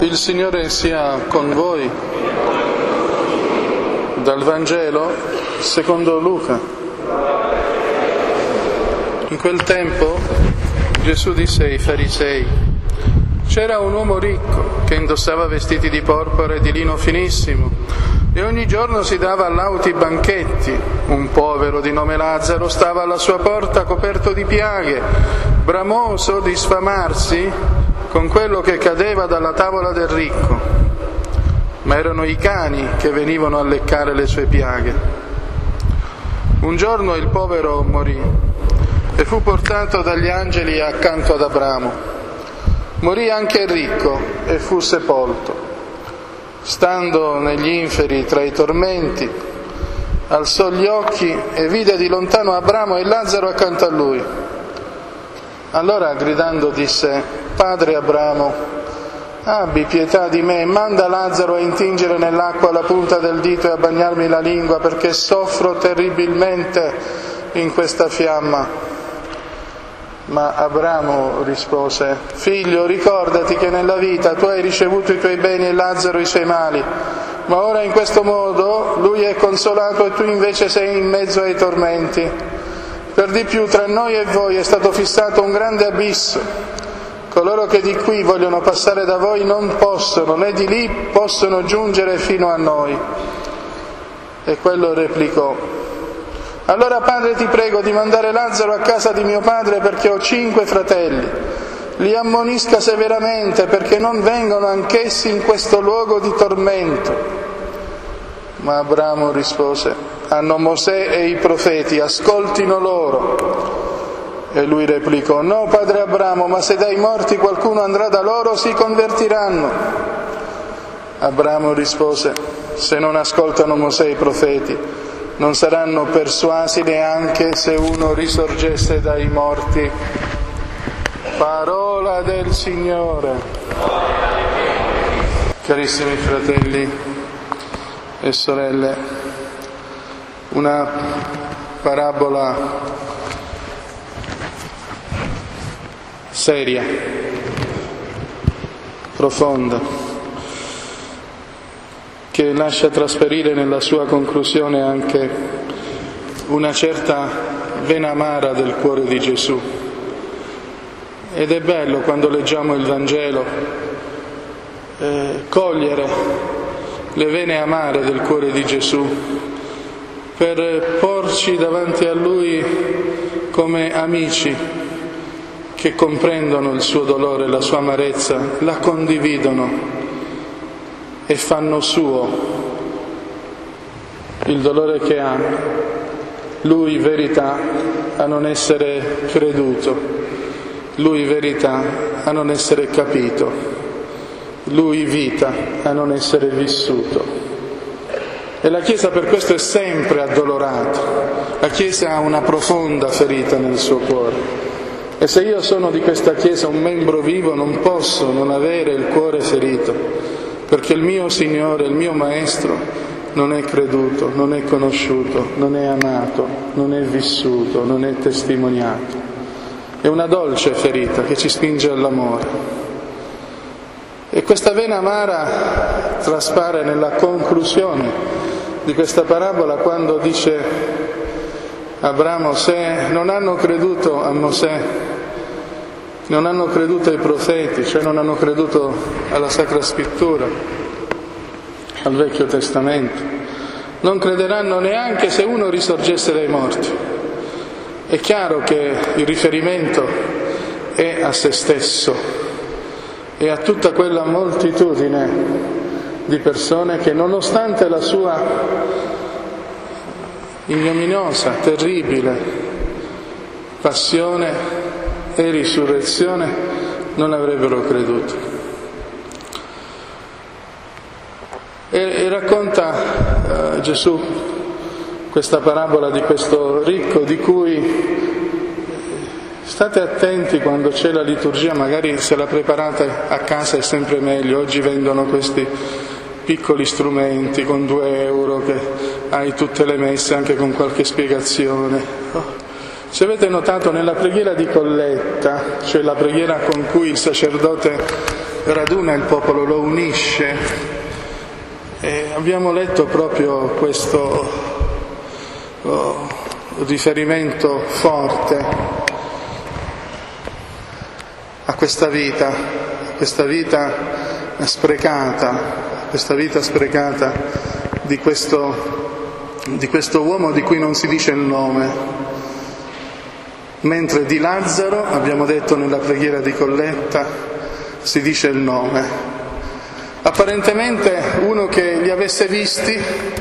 Il Signore sia con voi. Dal Vangelo secondo Luca. In quel tempo Gesù disse ai farisei: c'era un uomo ricco che indossava vestiti di porpora e di lino finissimo e ogni giorno si dava lauti banchetti. Un povero di nome Lazzaro stava alla sua porta coperto di piaghe, bramoso di sfamarsi con quello che cadeva dalla tavola del ricco, ma erano i cani che venivano a leccare le sue piaghe. Un giorno il povero morì e fu portato dagli angeli accanto ad Abramo. Morì anche il ricco e fu sepolto. Stando negli inferi tra i tormenti, alzò gli occhi e vide di lontano Abramo e Lazzaro accanto a lui. Allora gridando disse: Padre Abramo, abbi pietà di me, manda Lazzaro a intingere nell'acqua la punta del dito e a bagnarmi la lingua, perché soffro terribilmente in questa fiamma. Ma Abramo rispose: Figlio, ricordati che nella vita tu hai ricevuto i tuoi beni e Lazzaro i suoi mali, ma ora in questo modo lui è consolato e tu invece sei in mezzo ai tormenti. Per di più tra noi e voi è stato fissato un grande abisso. Coloro che di qui vogliono passare da voi non possono, né di lì possono giungere fino a noi. E quello replicò: Allora Padre, ti prego di mandare Lazzaro a casa di mio padre, perché ho 5 fratelli. Li ammonisca severamente perché non vengano anch'essi in questo luogo di tormento. Ma Abramo rispose: Hanno Mosè e i profeti, ascoltino loro. E lui replicò: No, padre Abramo, ma se dai morti qualcuno andrà da loro, si convertiranno. Abramo rispose: Se non ascoltano Mosè e i profeti, non saranno persuasi neanche se uno risorgesse dai morti. Parola del Signore. Carissimi fratelli e sorelle, una parabola seria, profonda, che lascia trasparire nella sua conclusione anche una certa vena amara del cuore di Gesù. Ed è bello, quando leggiamo il Vangelo, cogliere le vene amare del cuore di Gesù per porci davanti a Lui come amici che comprendono il suo dolore, la sua amarezza, la condividono e fanno suo il dolore che ha. Lui verità a non essere creduto, lui verità a non essere capito, lui vita a non essere vissuto. E la Chiesa per questo è sempre addolorata. La Chiesa ha una profonda ferita nel suo cuore. E se io sono di questa Chiesa un membro vivo, non posso non avere il cuore ferito, perché il mio Signore, il mio Maestro, non è creduto, non è conosciuto, non è amato, non è vissuto, non è testimoniato. È una dolce ferita che ci spinge all'amore. E questa vena amara traspare nella conclusione di questa parabola, quando dice Abramo: se non hanno creduto a Mosè, non hanno creduto ai profeti, cioè non hanno creduto alla Sacra Scrittura, al Vecchio Testamento, non crederanno neanche se uno risorgesse dai morti. È chiaro che il riferimento è a se stesso e a tutta quella moltitudine di persone che, nonostante la sua ignominiosa, terribile passione e risurrezione, non avrebbero creduto. E racconta Gesù questa parabola di questo ricco, di cui state attenti quando c'è la liturgia, magari se la preparate a casa è sempre meglio. Oggi vendono questi piccoli strumenti con 2 euro che hai tutte le messe, anche con qualche spiegazione. Se avete notato, nella preghiera di colletta, cioè la preghiera con cui il sacerdote raduna il popolo, lo unisce. E abbiamo letto proprio questo riferimento forte a questa vita sprecata di questo uomo di cui non si dice il nome. Mentre di Lazzaro, abbiamo detto nella preghiera di Colletta, si dice il nome. Apparentemente uno che li avesse visti,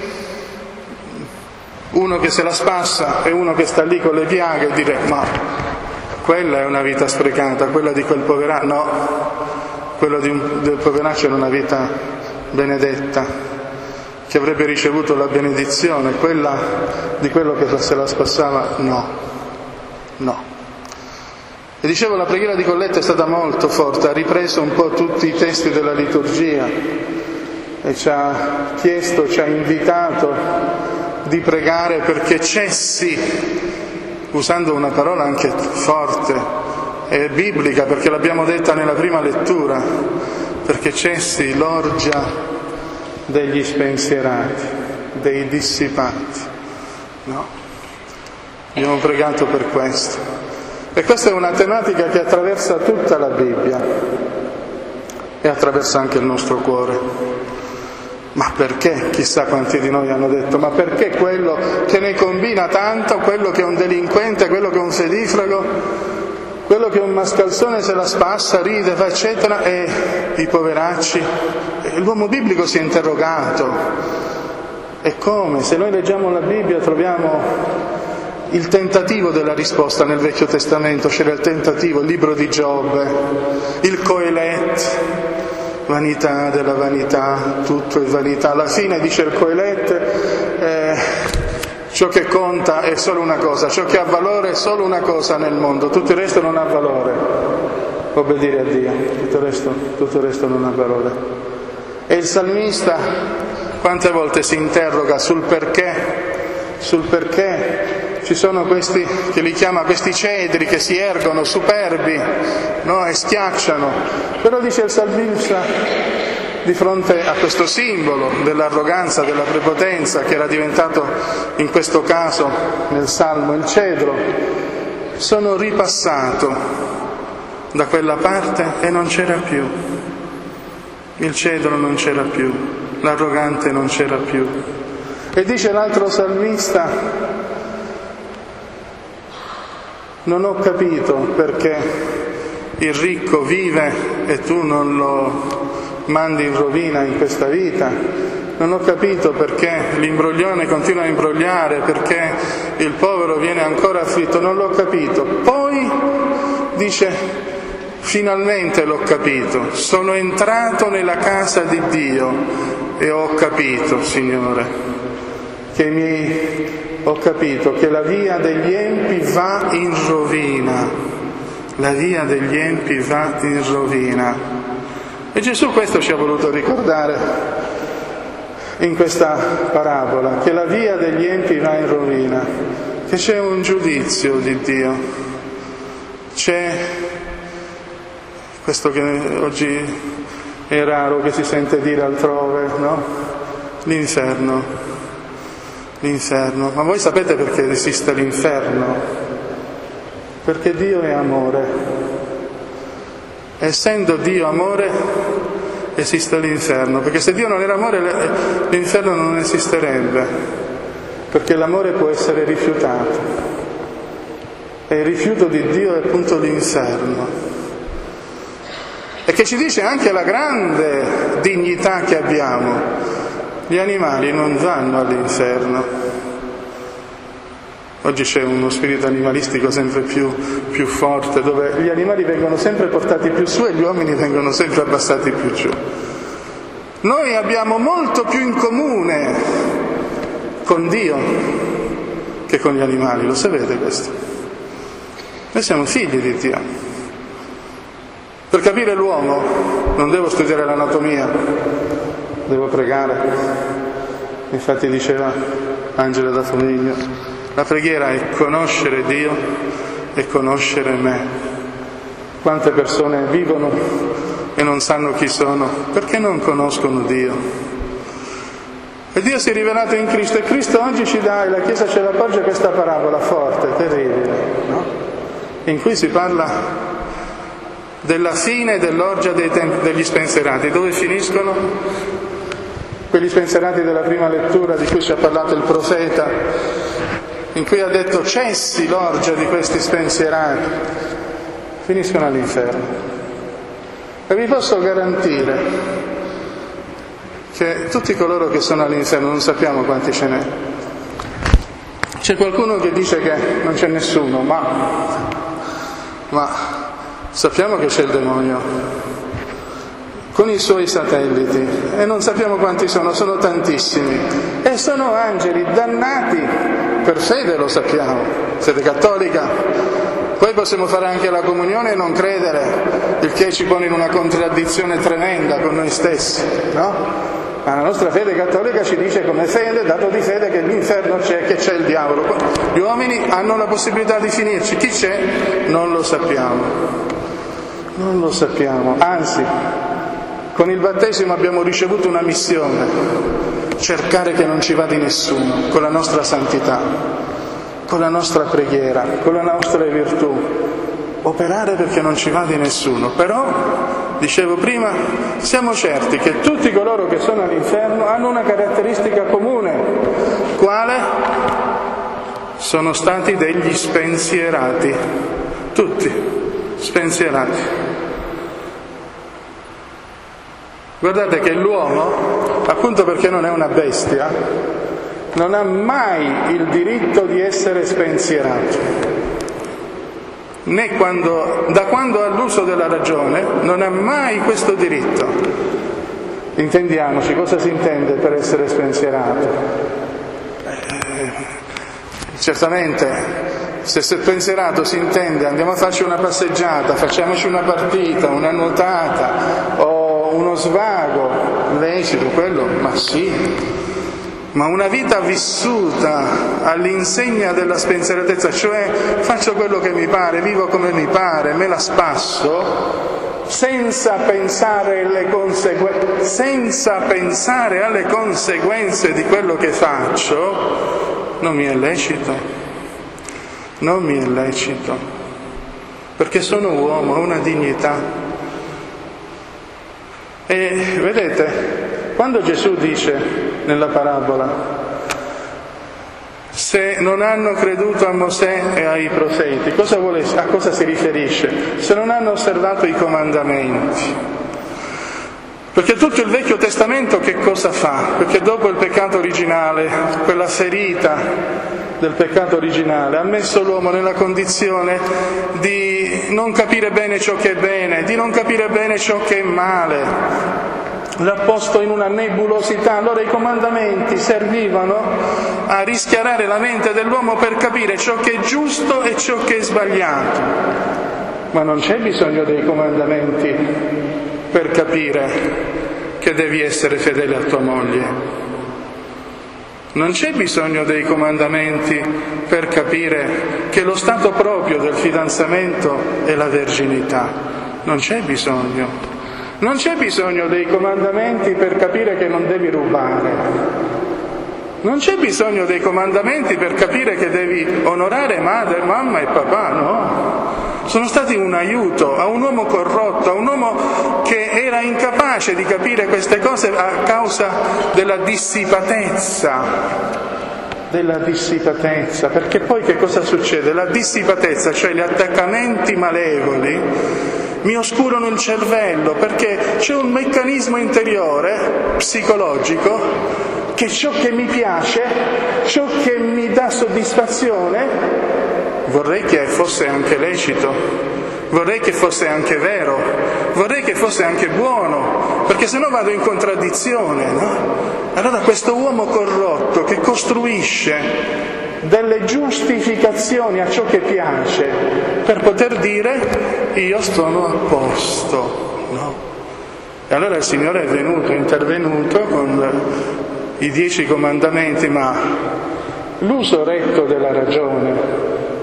uno che se la spassa e uno che sta lì con le piaghe, dire ma quella è una vita sprecata, quella di quel poveraccio, no, quella del poveraccio era una vita benedetta, che avrebbe ricevuto la benedizione, quella di quello che se la spassava, no. E dicevo, la preghiera di Colletta è stata molto forte, ha ripreso un po' tutti i testi della liturgia e ci ha chiesto, ci ha invitato di pregare perché cessi, usando una parola anche forte e biblica, perché l'abbiamo detta nella prima lettura, perché cessi l'orgia degli spensierati, dei dissipati, no? Abbiamo pregato per questo. E questa è una tematica che attraversa tutta la Bibbia e attraversa anche il nostro cuore. Ma perché? Chissà quanti di noi hanno detto, ma perché quello che ne combina tanto, quello che è un delinquente, quello che è un fedifrago, quello che è un mascalzone se la spassa, ride, fa eccetera, e i poveracci? E l'uomo biblico si è interrogato. E come? Se noi leggiamo la Bibbia troviamo il tentativo della risposta nel Vecchio Testamento, c'era il tentativo, il libro di Giobbe, il Coelet, vanità della vanità, tutto è vanità. Alla fine dice il Coelet, ciò che conta è solo una cosa, ciò che ha valore è solo una cosa nel mondo, tutto il resto non ha valore. Obbedire a Dio, tutto il resto non ha valore. E il salmista quante volte si interroga sul perché ci sono questi, che li chiama questi cedri che si ergono superbi, no? E schiacciano. Però dice il salmista, di fronte a questo simbolo dell'arroganza, della prepotenza, che era diventato in questo caso nel Salmo il cedro, sono ripassato da quella parte e non c'era più. Il cedro non c'era più, l'arrogante non c'era più. E dice l'altro salmista, non ho capito perché il ricco vive e tu non lo mandi in rovina in questa vita. Non ho capito perché l'imbroglione continua a imbrogliare, perché il povero viene ancora afflitto. Non l'ho capito. Poi dice, finalmente l'ho capito. Sono entrato nella casa di Dio e ho capito, Signore, ho capito che la via degli empi va in rovina. La via degli empi va in rovina. E Gesù questo ci ha voluto ricordare in questa parabola, che la via degli empi va in rovina, che c'è un giudizio di Dio. C'è questo che oggi è raro che si sente dire altrove, no? L'inferno. Ma voi sapete perché esiste l'inferno? Perché Dio è amore. Essendo Dio amore, esiste l'inferno. Perché se Dio non era amore, l'inferno non esisterebbe. Perché l'amore può essere rifiutato. E il rifiuto di Dio è appunto l'inferno. E che ci dice anche la grande dignità che abbiamo. Gli animali non vanno all'inferno. Oggi c'è uno spirito animalistico sempre più forte, dove gli animali vengono sempre portati più su e gli uomini vengono sempre abbassati più giù. Noi abbiamo molto più in comune con Dio che con gli animali, lo sapete questo? Noi siamo figli di Dio. Per capire l'uomo non devo studiare l'anatomia, devo pregare. Infatti diceva Angela da Foligno, la preghiera è conoscere Dio e conoscere me. Quante persone vivono e non sanno chi sono? Perché non conoscono Dio. E Dio si è rivelato in Cristo, e Cristo oggi ci dà, e la Chiesa ce la appoggia, questa parabola forte, terribile, no? In cui si parla della fine dell'orgia degli spensierati. Dove finiscono? Quegli spensierati della prima lettura di cui ci ha parlato il profeta, in cui ha detto cessi l'orgia di questi spensierati, finiscono all'inferno. E vi posso garantire che tutti coloro che sono all'inferno, non sappiamo quanti ce n'è. C'è qualcuno che dice che non c'è nessuno, ma sappiamo che c'è il demonio con i suoi satelliti, e non sappiamo quanti sono tantissimi, e sono angeli dannati per fede, lo sappiamo, fede cattolica. Poi possiamo fare anche la comunione e non credere, il che ci pone in una contraddizione tremenda con noi stessi, no? Ma la nostra fede cattolica ci dice come fede, dato di fede, che l'inferno c'è, che c'è il diavolo. Gli uomini hanno la possibilità di finirci, chi c'è? Non lo sappiamo. Non lo sappiamo, anzi, con il battesimo abbiamo ricevuto una missione: cercare che non ci vada nessuno, con la nostra santità, con la nostra preghiera, con la nostra virtù, operare perché non ci vada nessuno. Però, dicevo prima, siamo certi che tutti coloro che sono all'inferno hanno una caratteristica comune. Quale? Sono stati degli spensierati. Tutti spensierati. Guardate che l'uomo, appunto perché non è una bestia, non ha mai il diritto di essere spensierato. Né da quando ha l'uso della ragione non ha mai questo diritto. Intendiamoci, cosa si intende per essere spensierato? Certamente, se spensierato si intende andiamo a farci una passeggiata, facciamoci una partita, una nuotata o uno svago, lecito, quello, ma sì. Ma una vita vissuta all'insegna della spensieratezza, cioè faccio quello che mi pare, vivo come mi pare, me la spasso, senza pensare alle conseguenze di quello che faccio, non mi è lecito. Non mi è lecito. Perché sono uomo, ho una dignità. E vedete, quando Gesù dice nella parabola, se non hanno creduto a Mosè e ai profeti, a cosa si riferisce? Se non hanno osservato i comandamenti. Perché tutto il Vecchio Testamento che cosa fa? Perché dopo il peccato originale, quella ferita del peccato originale, ha messo l'uomo nella condizione di non capire bene ciò che è bene, di non capire bene ciò che è male. L'ha posto in una nebulosità. Allora i comandamenti servivano a rischiarare la mente dell'uomo per capire ciò che è giusto e ciò che è sbagliato. Ma non c'è bisogno dei comandamenti per capire che devi essere fedele a tua moglie. Non c'è bisogno dei comandamenti per capire che lo stato proprio del fidanzamento è la verginità. Non c'è bisogno. Non c'è bisogno dei comandamenti per capire che non devi rubare. Non c'è bisogno dei comandamenti per capire che devi onorare madre, mamma e papà, no? Sono stati un aiuto a un uomo corrotto, a un uomo che era incapace di capire queste cose a causa della dissipatezza. Perché poi che cosa succede? La dissipatezza, cioè gli attaccamenti malevoli, mi oscurano il cervello, perché c'è un meccanismo interiore, psicologico, che ciò che mi piace, ciò che mi dà soddisfazione, vorrei che fosse anche lecito, vorrei che fosse anche vero, vorrei che fosse anche buono, perché sennò vado in contraddizione, no? Allora questo uomo corrotto che costruisce delle giustificazioni a ciò che piace per poter dire io sono a posto, no? E allora il Signore è intervenuto con i 10 comandamenti, ma l'uso retto della ragione,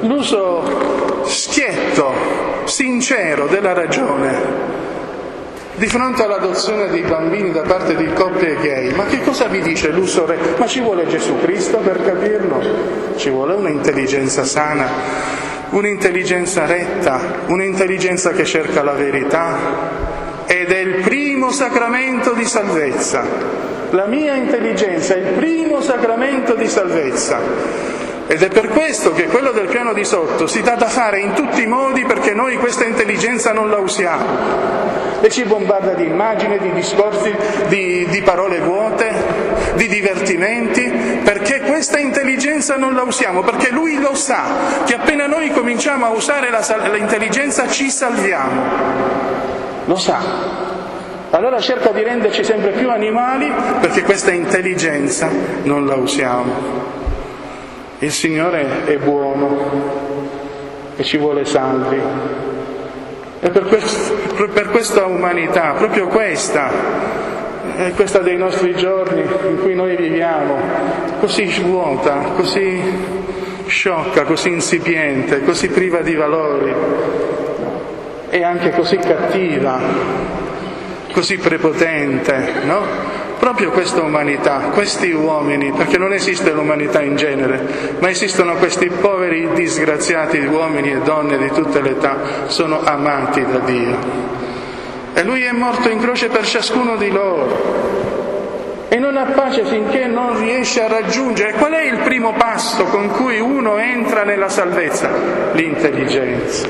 l'uso schietto, sincero della ragione, Di fronte all'adozione dei bambini da parte di coppie gay, ma che cosa vi dice l'uso retto? Ma ci vuole Gesù Cristo per capirlo? Ci vuole un'intelligenza sana, un'intelligenza retta, un'intelligenza che cerca la verità, ed è il primo sacramento di salvezza. La mia intelligenza è il primo sacramento di salvezza. Ed è per questo che quello del piano di sotto si dà da fare in tutti i modi, perché noi questa intelligenza non la usiamo. E ci bombarda di immagini, di discorsi, di parole vuote, di divertimenti, perché questa intelligenza non la usiamo, perché lui lo sa che appena noi cominciamo a usare l'intelligenza ci salviamo. Lo sa. Allora cerca di renderci sempre più animali, perché questa intelligenza non la usiamo. Il Signore è buono e ci vuole salvi. E per questa umanità, proprio questa, è questa dei nostri giorni in cui noi viviamo, così vuota, così sciocca, così insipiente, così priva di valori, e anche così cattiva, così prepotente, no? Proprio questa umanità, questi uomini, perché non esiste l'umanità in genere, ma esistono questi poveri disgraziati uomini e donne di tutte le età, sono amati da Dio. E Lui è morto in croce per ciascuno di loro. E non ha pace finché non riesce a raggiungere. Qual è il primo passo con cui uno entra nella salvezza? L'intelligenza.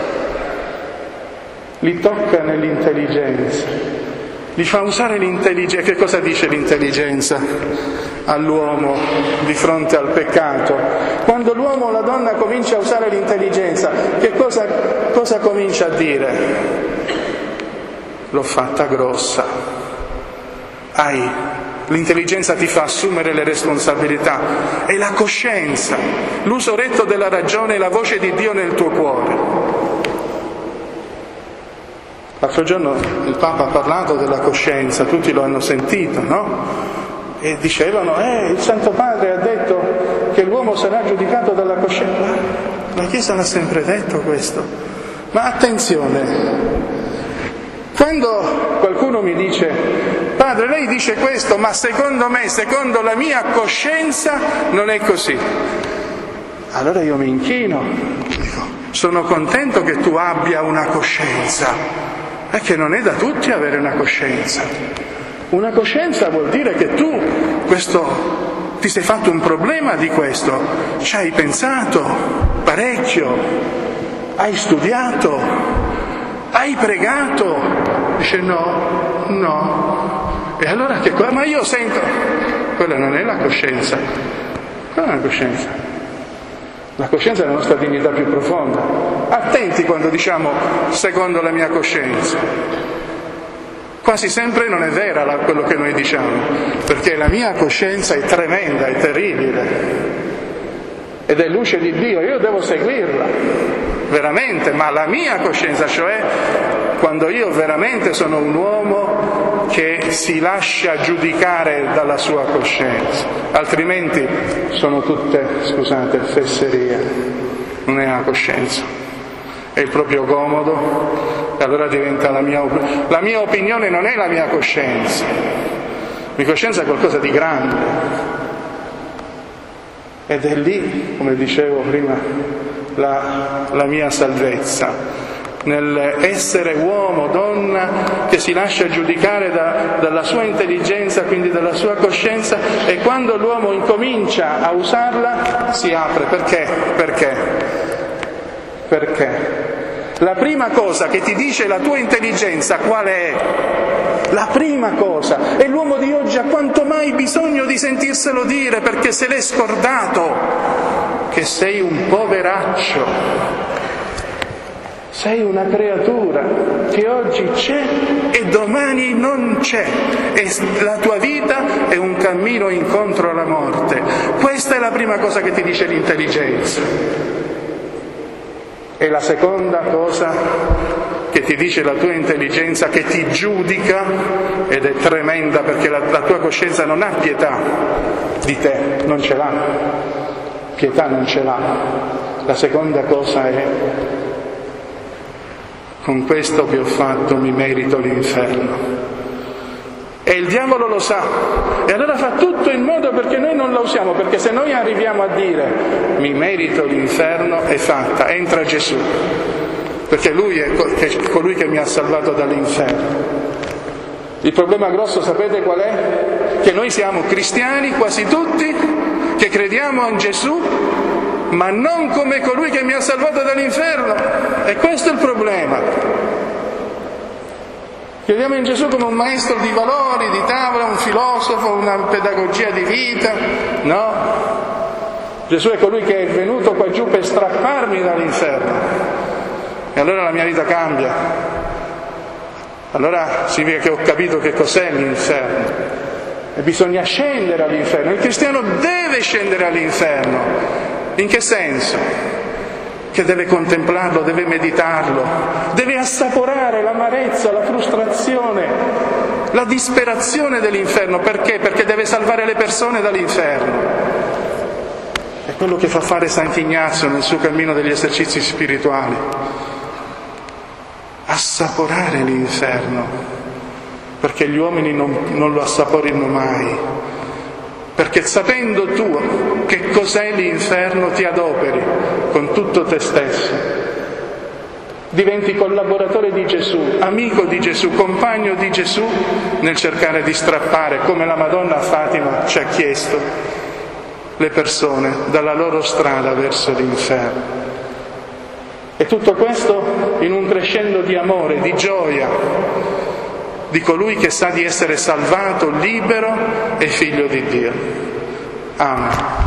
Li tocca nell'intelligenza. Li fa usare l'intelligenza. Che cosa dice l'intelligenza all'uomo di fronte al peccato? Quando l'uomo o la donna comincia a usare l'intelligenza, che cosa comincia a dire? L'ho fatta grossa. L'intelligenza ti fa assumere le responsabilità. È la coscienza, l'uso retto della ragione e la voce di Dio nel tuo cuore. L'altro giorno il Papa ha parlato della coscienza, tutti lo hanno sentito, no? E dicevano, il Santo Padre ha detto che l'uomo sarà giudicato dalla coscienza. La Chiesa l'ha sempre detto questo. Ma attenzione, quando qualcuno mi dice, Padre, lei dice questo, ma secondo me, secondo la mia coscienza, non è così. Allora io mi inchino, dico, sono contento che tu abbia una coscienza. Perché non è da tutti avere una coscienza. Una coscienza vuol dire che tu ti sei fatto un problema di questo, ci hai pensato parecchio, hai studiato, hai pregato. Dice no. E allora che cosa? Ma io sento. Quella non è la coscienza. Quella è una coscienza. La coscienza è la nostra dignità più profonda. Attenti quando diciamo secondo la mia coscienza. Quasi sempre non è vera quello che noi diciamo, perché la mia coscienza è tremenda, è terribile, ed è luce di Dio, io devo seguirla, veramente, ma la mia coscienza, cioè quando io veramente sono un uomo che si lascia giudicare dalla sua coscienza, altrimenti sono tutte, scusate, fesserie, non è una coscienza, è il proprio comodo, e allora diventa la mia opinione non è la mia coscienza, la mia coscienza è qualcosa di grande, ed è lì, come dicevo prima, la mia salvezza. Nell'essere uomo, donna, che si lascia giudicare dalla sua intelligenza, quindi dalla sua coscienza, e quando l'uomo incomincia a usarla si apre. Perché? La prima cosa che ti dice la tua intelligenza qual è? La prima cosa. E l'uomo di oggi ha quanto mai bisogno di sentirselo dire, perché se l'è scordato che sei un poveraccio. Sei una creatura che oggi c'è e domani non c'è, e la tua vita è un cammino incontro alla morte. Questa è la prima cosa che ti dice l'intelligenza. E la seconda cosa che ti dice la tua intelligenza, che ti giudica, ed è tremenda perché la tua coscienza non ha pietà di te, non ce l'ha, pietà non ce l'ha. La seconda cosa è: con questo che ho fatto mi merito l'inferno. E il diavolo lo sa, e allora fa tutto in modo perché noi non la usiamo, perché se noi arriviamo a dire mi merito l'inferno, è fatta, entra Gesù, perché Lui è colui che mi ha salvato dall'inferno. Il problema grosso sapete qual è? Che noi siamo cristiani, quasi tutti, che crediamo in Gesù, ma non come colui che mi ha salvato dall'inferno. E questo è il problema. Crediamo in Gesù come un maestro di valori, di tavola, un filosofo, una pedagogia di vita. No. Gesù è colui che è venuto qua giù per strapparmi dall'inferno. E allora la mia vita cambia. Allora significa che ho capito che cos'è l'inferno. E bisogna scendere all'inferno. Il cristiano deve scendere all'inferno. In che senso? Che deve contemplarlo, deve meditarlo, deve assaporare l'amarezza, la frustrazione, la disperazione dell'inferno. Perché? Perché deve salvare le persone dall'inferno. È quello che fa fare Sant'Ignazio nel suo cammino degli esercizi spirituali. Assaporare l'inferno, perché gli uomini non lo assaporino mai. Perché sapendo tu che cos'è l'inferno ti adoperi con tutto te stesso. Diventi collaboratore di Gesù, amico di Gesù, compagno di Gesù nel cercare di strappare, come la Madonna a Fatima ci ha chiesto, le persone dalla loro strada verso l'inferno. E tutto questo in un crescendo di amore, di gioia, di colui che sa di essere salvato, libero e figlio di Dio. Amen.